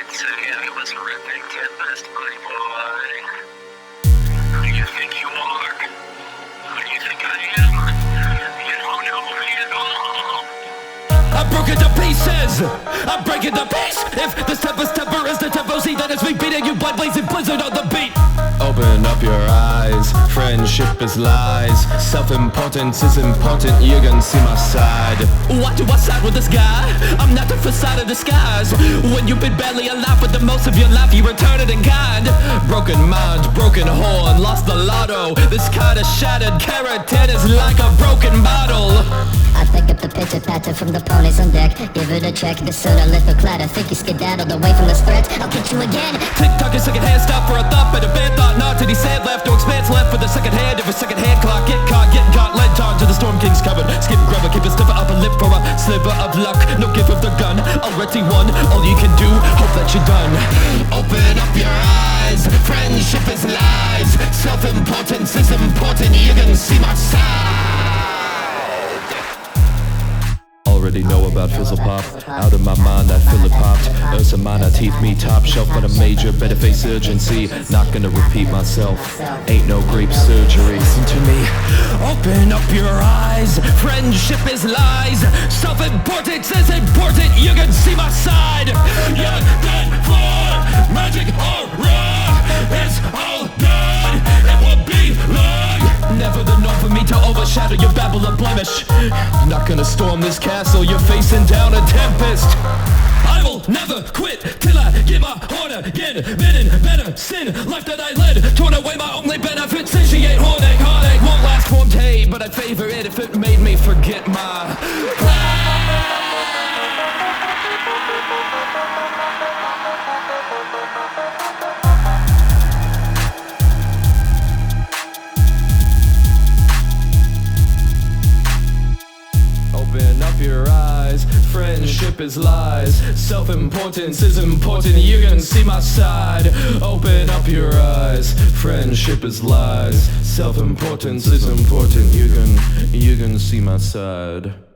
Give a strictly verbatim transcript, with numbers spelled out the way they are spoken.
say I was a ripping tempest, my boy. Who do you think you are? Who do you think I am? You don't know me at all. I broke it to pieces. I'm breaking the peace. If this tempest temper is the tempo Z, then it's me beating you blood blazing blizzard on the beat. Open up your eyes, friendship is lies. Self-importance is important, you can see my side. Why do I side with this guy? I'm not the facade of disguise. When you've been badly alive with the most of your life, you return it in kind. Broken mind, broken horn, lost the lotto. This kind of shattered keratin is like a broken bottle. I pick up the pitter patter from the ponies on deck. Give it a check, the soda lip a clatter. Think you skedaddled away from this threat? I'll get you again. Tick-tock is second hand, stop for a thought, but a bad thought not to be sad left. No expanse left for the second hand of a second hand clock. Get caught, get caught, led on to the Storm King's covered. Skip grabber, keep a sniffer up a lip for a sliver of luck. No gift of the gun, already won. All you can do, hope that you're done. Open up your eyes, friendship is lies. Self-importance is important, you can see my side. Already know about Fizzle Pop. Out of my mind that fill it popped. Ursa Minor, teeth me top shelf, but a major better face urgency. Not gonna repeat myself, ain't no grape surgery. Listen to me, open up your eyes. Friendship is lies. Self-importance is important, you can see my side. You're dead for magic horror. It's all good, it will be long. Never the norm for me to overshadow your babble of blemish. Not gonna storm this castle, you're facing down a tempest. I will never quit till I get my horn again. Been in better sin, life that I led. Torn away my only benefit. Satiate, heartache, heartache won't last for day, but I'd favor it if it made me forget my plan. Open up your eyes, friendship is lies. Self-importance is important, you can see my side. Open up your eyes, friendship is lies. Self-importance is important, you can, you can see my side.